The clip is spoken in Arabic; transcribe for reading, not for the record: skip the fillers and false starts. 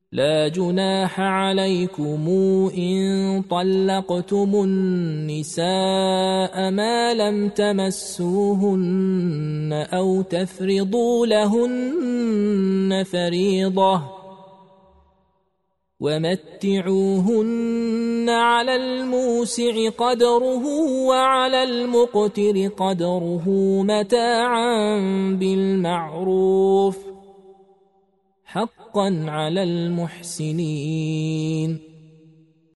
لا جناح عليكم إن طلقتم النساء ما لم تمسوهن أو تفرضوا لهن فريضة ومتعوهن على الموسع قدره وعلى المقتر قدره متاعا بالمعروف حقا على المحسنين.